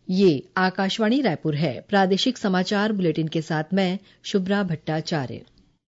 ये आकाशवाणी रायपुर है। प्रादेशिक समाचार बुलेटिन के साथ मैं शुभ्रा भट्टाचार्य।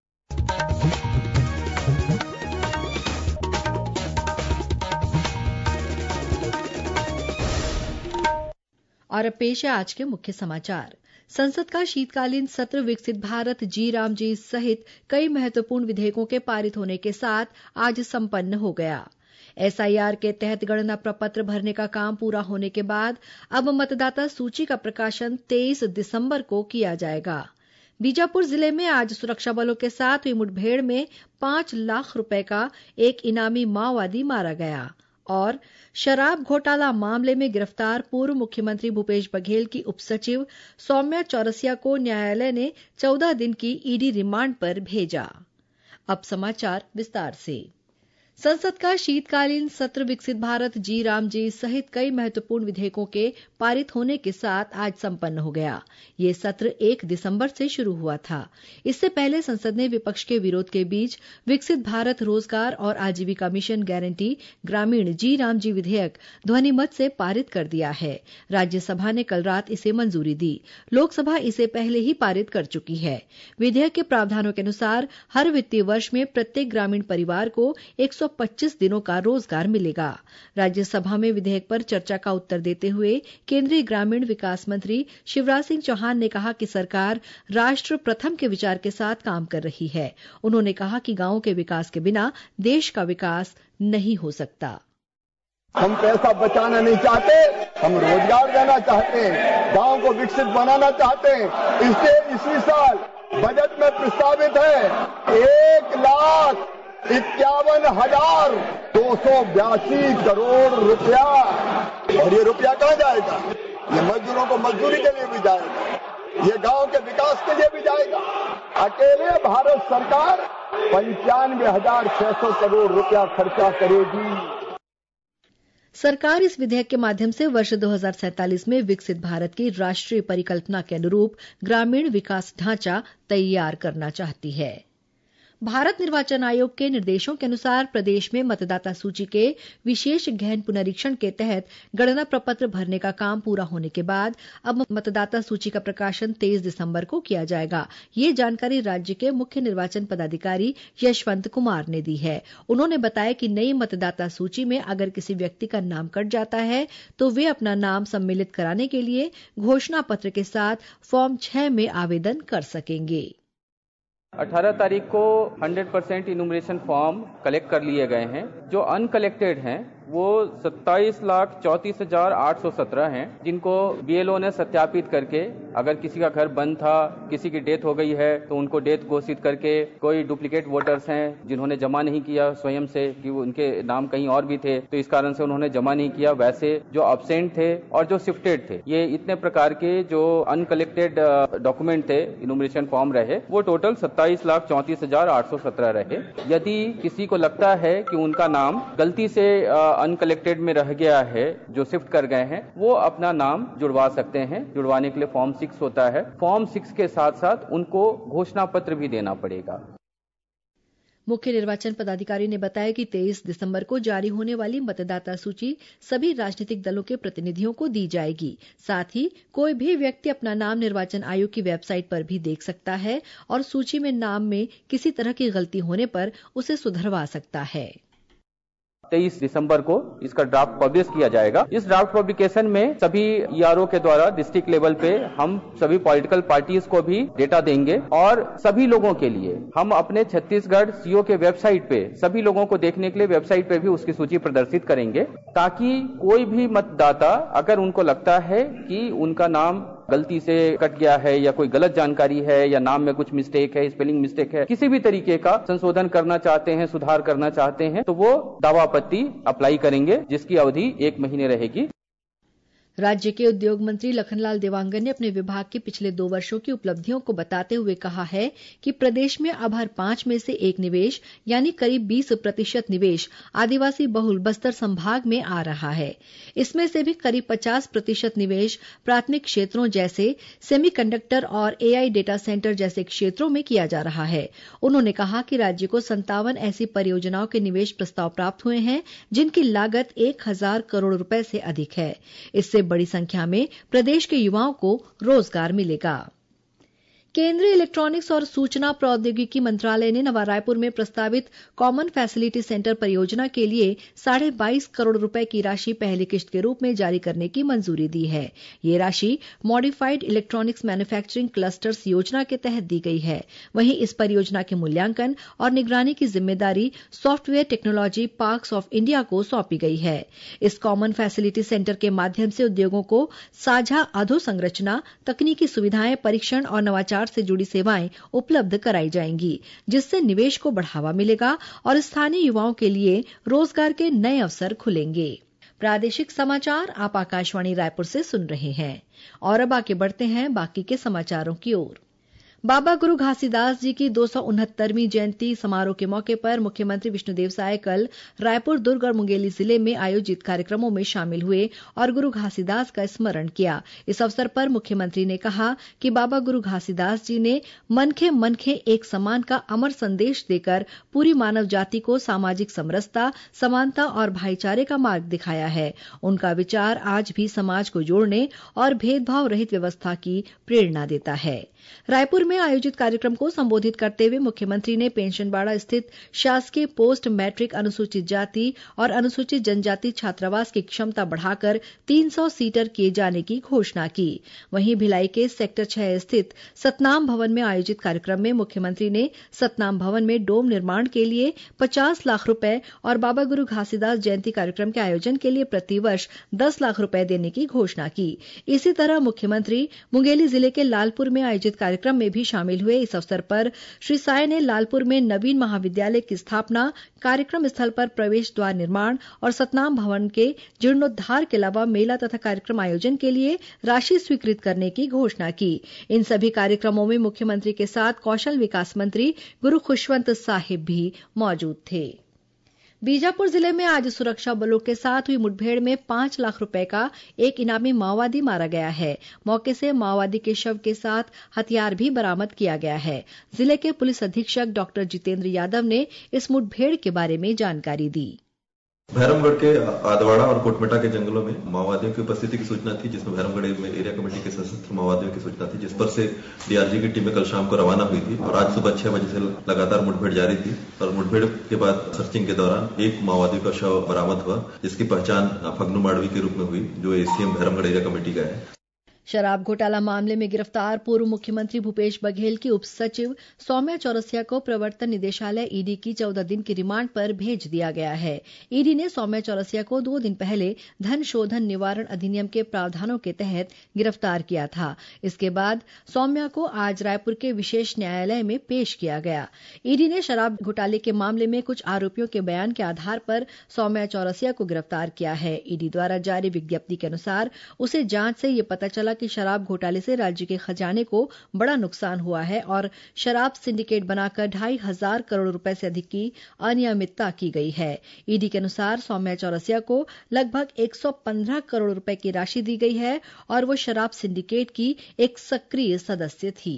और अब पेश है आज के मुख्य समाचार। संसद का शीतकालीन सत्र विकसित भारत जी राम जी सहित कई महत्वपूर्ण विधेयकों के पारित होने के साथ आज संपन्न हो गया। एसआईआर के तहत गणना प्रपत्र भरने का काम पूरा होने के बाद अब मतदाता सूची का प्रकाशन 23 दिसंबर को किया जाएगा। बीजापुर जिले में आज सुरक्षा बलों के साथ हुई मुठभेड़ में 5 लाख रुपए का एक इनामी माओवादी मारा गया। और शराब घोटाला मामले में गिरफ्तार पूर्व मुख्यमंत्री भूपेश बघेल की उपसचिव सौम्या चौरसिया को न्यायालय ने 14 दिन की ईडी रिमांड पर भेजा। अब समाचार विस्तार से। संसद का शीतकालीन सत्र विकसित भारत जी राम जी सहित कई महत्वपूर्ण विधेयकों के पारित होने के साथ आज संपन्न हो गया। ये सत्र 1 दिसंबर से शुरू हुआ था। इससे पहले संसद ने विपक्ष के विरोध के बीच विकसित भारत रोजगार और आजीविका मिशन गारंटी ग्रामीण जी राम जी विधेयक ध्वनिमत से पारित कर दिया है। राज्यसभा ने कल रात इसे मंजूरी दी। लोकसभा इसे पहले ही पारित कर चुकी है। विधेयक के प्रावधानों के अनुसार हर वित्तीय वर्ष में प्रत्येक ग्रामीण परिवार को 125 दिनों का रोजगार मिलेगा। राज्यसभा में विधेयक पर चर्चा का उत्तर देते हुए केंद्रीय ग्रामीण विकास मंत्री शिवराज सिंह चौहान ने कहा कि सरकार राष्ट्र प्रथम के विचार के साथ काम कर रही है। उन्होंने कहा कि गांवों के विकास के बिना देश का विकास नहीं हो सकता। हम पैसा बचाना नहीं चाहते, हम रोजगार देना चाहते हैं, गांव को विकसित बनाना चाहते हैं। इससे इसी साल बजट में प्रस्तावित है 1,51,282 करोड़ रुपया। और ये रुपया कहाँ जाएगा? ये मजदूरों को मजदूरी के लिए भी जाएगा, ये गांव के विकास के लिए भी जाएगा। अकेले भारत सरकार 95,600 करोड़ रुपया खर्चा करेगी। सरकार इस विधेयक के माध्यम से वर्ष 2047 में विकसित भारत की राष्ट्रीय परिकल्पना के अनुरूप ग्रामीण विकास ढांचा तैयार करना चाहती है। भारत निर्वाचन आयोग के निर्देशों के अनुसार प्रदेश में मतदाता सूची के विशेष गहन पुनरीक्षण के तहत गणना प्रपत्र भरने का काम पूरा होने के बाद अब मतदाता सूची का प्रकाशन 23 दिसंबर को किया जाएगा। ये जानकारी राज्य के मुख्य निर्वाचन पदाधिकारी यशवंत कुमार ने दी है। उन्होंने बताया कि नई मतदाता सूची में अगर किसी व्यक्ति का नाम कट जाता है तो वे अपना नाम सम्मिलित कराने के लिए घोषणा पत्र के साथ फॉर्म 6 में आवेदन कर सकेंगे। 18 तारीख को 100% इनुमरेशन फॉर्म कलेक्ट कर लिए गए हैं। जो अनकलेक्टेड हैं वो 27,34,817 हैं, जिनको बीएलओ ने सत्यापित करके अगर किसी का घर बंद था, किसी की डेथ हो गई है तो उनको डेथ घोषित करके, कोई डुप्लीकेट वोटर्स हैं जिन्होंने जमा नहीं किया स्वयं से कि उनके नाम कहीं और भी थे तो इस कारण से उन्होंने जमा नहीं किया, वैसे जो अब्सेंट थे और जो शिफ्टेड थे, ये इतने प्रकार के जो अनकलेक्टेड डॉक्यूमेंट थे इनुमरेशन फॉर्म रहे वो टोटल 27,34,817 रहे। यदि किसी को लगता है कि उनका नाम गलती से अनकलेक्टेड में रह गया है, जो शिफ्ट कर गए हैं, वो अपना नाम जुड़वा सकते हैं। जुड़वाने के लिए फॉर्म 6 होता है। फॉर्म 6 के साथ साथ उनको घोषणा पत्र भी देना पड़ेगा। मुख्य निर्वाचन पदाधिकारी ने बताया कि 23 दिसंबर को जारी होने वाली मतदाता सूची सभी राजनीतिक दलों के प्रतिनिधियों को दी जाएगी। साथ ही कोई भी व्यक्ति अपना नाम निर्वाचन आयोग की वेबसाइट पर भी देख सकता है और सूची में नाम में किसी तरह की गलती होने पर उसे सुधरवा सकता है। 23 दिसंबर को इसका ड्राफ्ट पब्लिश किया जाएगा। इस ड्राफ्ट पब्लिकेशन में सभी ईआरओ के द्वारा डिस्ट्रिक्ट लेवल पे हम सभी पॉलिटिकल पार्टीज को भी डेटा देंगे और सभी लोगों के लिए हम अपने छत्तीसगढ़ सीओ के वेबसाइट पे सभी लोगों को देखने के लिए वेबसाइट पे भी उसकी सूची प्रदर्शित करेंगे, ताकि कोई भी मतदाता अगर उनको लगता है कि उनका नाम गलती से कट गया है या कोई गलत जानकारी है या नाम में कुछ मिस्टेक है, स्पेलिंग मिस्टेक है, किसी भी तरीके का संशोधन करना चाहते हैं, सुधार करना चाहते हैं, तो वो दावा आपत्ति अप्लाई करेंगे जिसकी अवधि 1 महीने रहेगी। राज्य के उद्योग मंत्री लखनलाल देवांगन ने अपने विभाग के पिछले 2 वर्षों की उपलब्धियों को बताते हुए कहा है कि प्रदेश में अब हर 5 में से 1 निवेश यानी करीब 20% निवेश आदिवासी बहुल बस्तर संभाग में आ रहा है। इसमें से भी करीब 50% निवेश प्राथमिक क्षेत्रों जैसे सेमीकंडक्टर और एआई डेटा सेंटर जैसे क्षेत्रों में किया जा रहा है। उन्होंने कहा कि राज्य को 57 ऐसी परियोजनाओं के निवेश प्रस्ताव प्राप्त हुए हैं जिनकी लागत 1,000 करोड़ रुपए से अधिक है। इससे इससे बड़ी संख्या में प्रदेश के युवाओं को रोजगार मिलेगा। केंद्रीय इलेक्ट्रॉनिक्स और सूचना प्रौद्योगिकी मंत्रालय ने नवा रायपुर में प्रस्तावित कॉमन फैसिलिटी सेंटर परियोजना के लिए 22.5 करोड़ रुपए की राशि पहली किश्त के रूप में जारी करने की मंजूरी दी है। यह राशि मॉडिफाइड इलेक्ट्रॉनिक्स मैन्युफैक्चरिंग क्लस्टर्स योजना के तहत दी गई है। वहीं इस परियोजना के मूल्यांकन और निगरानी की जिम्मेदारी software technology parks of India को सौंपी गई है। इस कॉमन फैसिलिटी सेंटर के माध्यम से उद्योगों को साझा अधोसंरचना, तकनीकी सुविधाएं, परीक्षण और नवाचार से जुड़ी सेवाएं उपलब्ध कराई जाएंगी, जिससे निवेश को बढ़ावा मिलेगा और स्थानीय युवाओं के लिए रोजगार के नए अवसर खुलेंगे। प्रादेशिक समाचार आप आकाशवाणी रायपुर से सुन रहे हैं और अब आगे बढ़ते हैं बाकी के समाचारों की ओर। बाबा गुरु घासीदास जी की 269वीं जयंती समारोह के मौके पर मुख्यमंत्री विष्णुदेव साय कल रायपुर, दुर्ग और मुंगेली जिले में आयोजित कार्यक्रमों में शामिल हुए और गुरु घासीदास का स्मरण किया। इस अवसर पर मुख्यमंत्री ने कहा कि बाबा गुरु घासीदास जी ने मनखे एक समान का अमर संदेश देकर पूरी मानव जाति को सामाजिक समरसता, समानता और भाईचारे का मार्ग दिखाया है। उनका विचार आज भी समाज को जोड़ने और भेदभाव रहित व्यवस्था की प्रेरणा देता है। रायपुर में आयोजित कार्यक्रम को संबोधित करते हुए मुख्यमंत्री ने पेंशनबाड़ा स्थित शासकीय पोस्ट मैट्रिक अनुसूचित जाति और अनुसूचित जनजाति छात्रावास की क्षमता बढ़ाकर 300 सीटर किए जाने की घोषणा की। वहीं भिलाई के सेक्टर 6 स्थित सतनाम भवन में आयोजित कार्यक्रम में मुख्यमंत्री ने सतनाम भवन में डोम निर्माण के लिए 50 लाख रुपए और बाबा गुरु घासीदास जयंती कार्यक्रम के आयोजन के लिए प्रतिवर्ष 10 लाख रुपए देने की घोषणा की। इसी तरह मुख्यमंत्री मुंगेली जिले के लालपुर में आयोजित कार्यक्रम में भी शामिल हुए। इस अवसर पर श्री साय ने लालपुर में नवीन महाविद्यालय की स्थापना, कार्यक्रम स्थल पर प्रवेश द्वार निर्माण और सतनाम भवन के जीर्णोद्धार के अलावा मेला तथा कार्यक्रम आयोजन के लिए राशि स्वीकृत करने की घोषणा की। इन सभी कार्यक्रमों में मुख्यमंत्री के साथ कौशल विकास मंत्री गुरु खुशवंत साहिब भी मौजूद थे। बीजापुर जिले में आज सुरक्षा बलों के साथ हुई मुठभेड़ में 5 लाख रुपए का एक इनामी माओवादी मारा गया है। मौके से माओवादी के शव के साथ हथियार भी बरामद किया गया है। जिले के पुलिस अधीक्षक डॉक्टर जितेंद्र यादव ने इस मुठभेड़ के बारे में जानकारी दी। भैरमगढ़ के आदवाड़ा और कोटमेटा के जंगलों में माओवादियों की उपस्थिति की सूचना थी, जिसमें भैरमगढ़ में एरिया कमेटी के सशस्त्र माओवादियों की सूचना थी, जिस पर से डीआरजी की टीमें कल शाम को रवाना हुई थी और आज सुबह 6 बजे से लगातार मुठभेड़ जारी थी। और मुठभेड़ के बाद सर्चिंग के दौरान एक माओवादी का शव बरामद हुआ, जिसकी पहचान फगनू माड़वी के रूप में हुई, जो एसीएम भैरमगढ़ एरिया कमेटी का है। शराब घोटाला मामले में गिरफ्तार पूर्व मुख्यमंत्री भूपेश बघेल की उप सचिव सौम्या चौरसिया को प्रवर्तन निदेशालय ईडी की 14 दिन की रिमांड पर भेज दिया गया है। ईडी ने सौम्या चौरसिया को 2 दिन पहले धन शोधन निवारण अधिनियम के प्रावधानों के तहत गिरफ्तार किया था। इसके बाद सौम्या को आज रायपुर के विशेष न्यायालय में पेश किया गया। ईडी ने शराब घोटाले के मामले में कुछ आरोपियों के बयान के आधार पर सौम्या चौरसिया को गिरफ्तार किया है। ईडी द्वारा जारी विज्ञप्ति के अनुसार उसे जांच से यह पता चला कि शराब घोटाले से राज्य के खजाने को बड़ा नुकसान हुआ है और शराब सिंडिकेट बनाकर 2,500 करोड़ रुपए से अधिक की अनियमितता की गई है। ईडी के अनुसार सौम्या चौरसिया को लगभग 115 करोड़ रुपए की राशि दी गई है और वो शराब सिंडिकेट की एक सक्रिय सदस्य थी।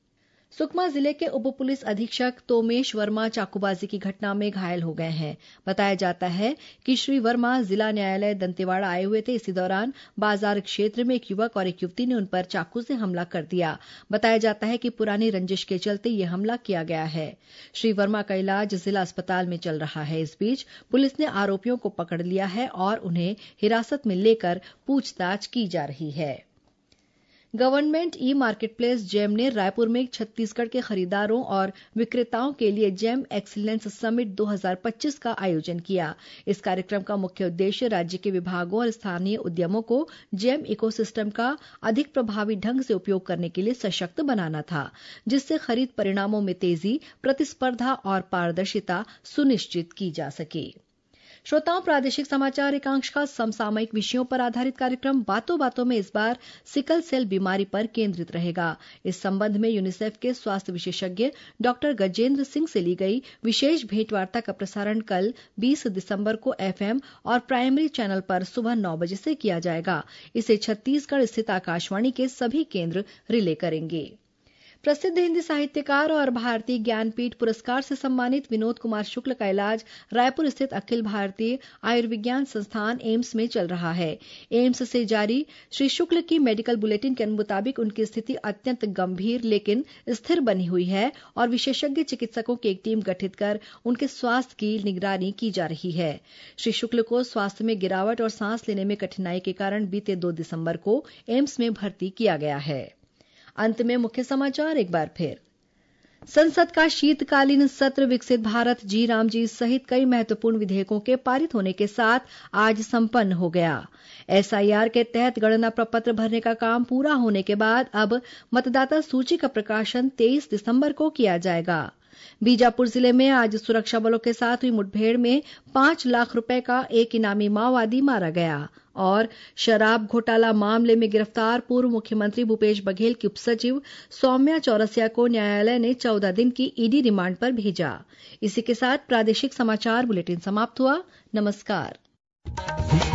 सुकमा जिले के उप पुलिस अधीक्षक तोमेश वर्मा चाकूबाजी की घटना में घायल हो गए हैं। बताया जाता है कि श्री वर्मा जिला न्यायालय दंतेवाड़ा आए हुए थे। इसी दौरान बाजार क्षेत्र में एक युवक और एक युवती ने उन पर चाकू से हमला कर दिया। बताया जाता है कि पुरानी रंजिश के चलते यह हमला किया गया है। श्री वर्मा का इलाज जिला अस्पताल में चल रहा है। इस बीच पुलिस ने आरोपियों को पकड़ लिया है और उन्हें हिरासत में लेकर पूछताछ की जा रही है। गवर्नमेंट ई मार्केटप्लेस जेम ने रायपुर में छत्तीसगढ़ के खरीदारों और विक्रेताओं के लिए जेम एक्सीलेंस समिट 2025 का आयोजन किया। इस कार्यक्रम का मुख्य उद्देश्य राज्य के विभागों और स्थानीय उद्यमों को जेम इकोसिस्टम का अधिक प्रभावी ढंग से उपयोग करने के लिए सशक्त बनाना था, जिससे खरीद परिणामों में तेजी, प्रतिस्पर्धा और पारदर्शिता सुनिश्चित की जा सके। श्रोताओं, प्रादेशिक समाचार एकांश का समसामयिक विषयों पर आधारित कार्यक्रम बातों बातों में इस बार सिकल सेल बीमारी पर केंद्रित रहेगा। इस संबंध में यूनिसेफ के स्वास्थ्य विशेषज्ञ डॉक्टर गजेंद्र सिंह से ली गई विशेष भेंटवार्ता का प्रसारण कल 20 दिसंबर को एफएम और प्राइमरी चैनल पर सुबह 9 बजे से किया जाएगा। इसे छत्तीसगढ़ स्थित आकाशवाणी के सभी केंद्र रिले करेंगे। प्रसिद्ध हिंदी साहित्यकार और भारतीय ज्ञानपीठ पुरस्कार से सम्मानित विनोद कुमार शुक्ल का इलाज रायपुर स्थित अखिल भारतीय आयुर्विज्ञान संस्थान एम्स में चल रहा है। एम्स से जारी श्री शुक्ल की मेडिकल बुलेटिन के मुताबिक उनकी स्थिति अत्यंत गंभीर लेकिन स्थिर बनी हुई है और विशेषज्ञ चिकित्सकों की एक टीम गठित कर उनके स्वास्थ्य की निगरानी की जा रही है। श्री शुक्ल को स्वास्थ्य में गिरावट और सांस लेने में कठिनाई के कारण बीते 2 दिसंबर को एम्स में भर्ती किया गया है। अंत में मुख्य समाचार एक बार फिर। संसद का शीतकालीन सत्र विकसित भारत जी राम जी सहित कई महत्वपूर्ण विधेयकों के पारित होने के साथ आज संपन्न हो गया। एसआईआर के तहत गणना प्रपत्र भरने का काम पूरा होने के बाद अब मतदाता सूची का प्रकाशन 23 दिसंबर को किया जाएगा। बीजापुर जिले में आज सुरक्षा बलों के साथ हुई मुठभेड़ में 5 लाख रुपए का एक इनामी माओवादी मारा गया। और शराब घोटाला मामले में गिरफ्तार पूर्व मुख्यमंत्री भूपेश बघेल की उपसचिव सौम्या चौरसिया को न्यायालय ने 14 दिन की ईडी रिमांड पर भेजा। इसी के साथ प्रादेशिक समाचार बुलेटिन समाप्त हुआ। नमस्कार।